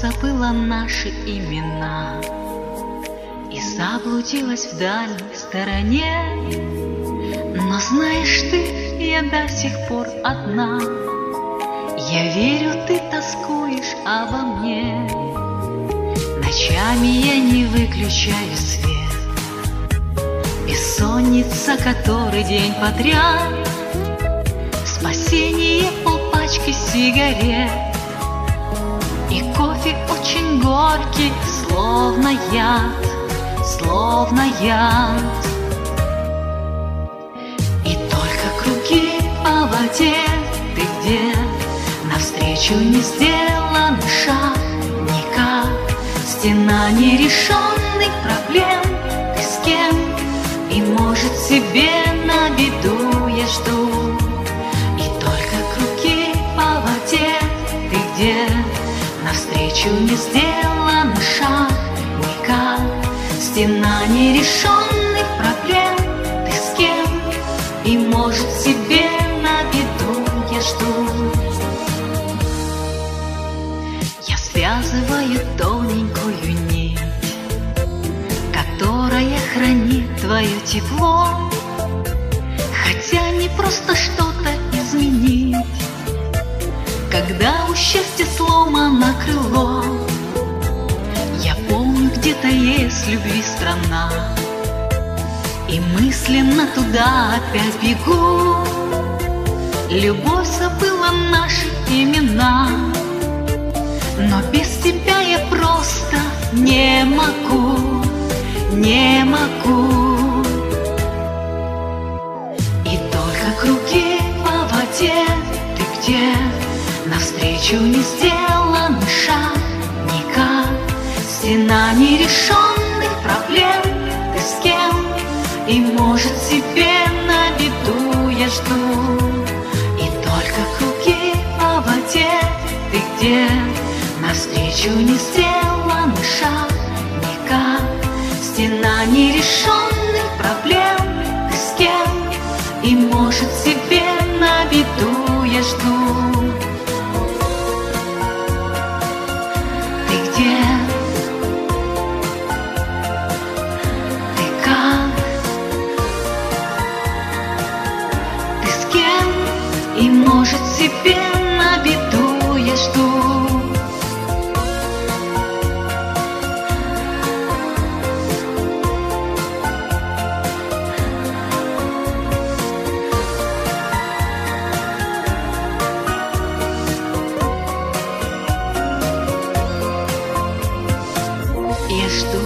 забыла наши имена и заблудилась в дальней стороне. Но знаешь ты, я до сих пор одна. Я верю, ты тоскуешь обо мне. Ночами я не выключаю свет. Бессонница который день подряд. Спасение полпачки сигарет. И кофе очень горький, словно яд, словно яд. И только круги по воде, ты где? Навстречу не сделан шаг никак. Стена нерешенных проблем, ты с кем? И может себе на беду я жду. И только круги по воде, ты где? Навстречу не сделан шаг никак. Стена нерешенных проблем, ты с кем? И может себе на беду я жду. Я связываю тоненькую нить, которая хранит твое тепло. Хотя не просто что-то изменить, когда у счастья сломано крыло. Я помню, где-то есть любви страна, и мысленно туда опять бегу. Любовь забыла наши имена, но без тебя я просто не могу, не могу. И только круги по воде, ты где? Навстречу не сделан шаг никак. Стена нерешенных проблем, ты с кем? И может себе на беду я жду. И только круги по воде, ты где? Навстречу не сделан шаг никак. Стена нерешенных проблем, ты с кем? И может себе на беду я жду. Ты где? Ты как? Ты с кем? И может себе на беду я жду. Я жду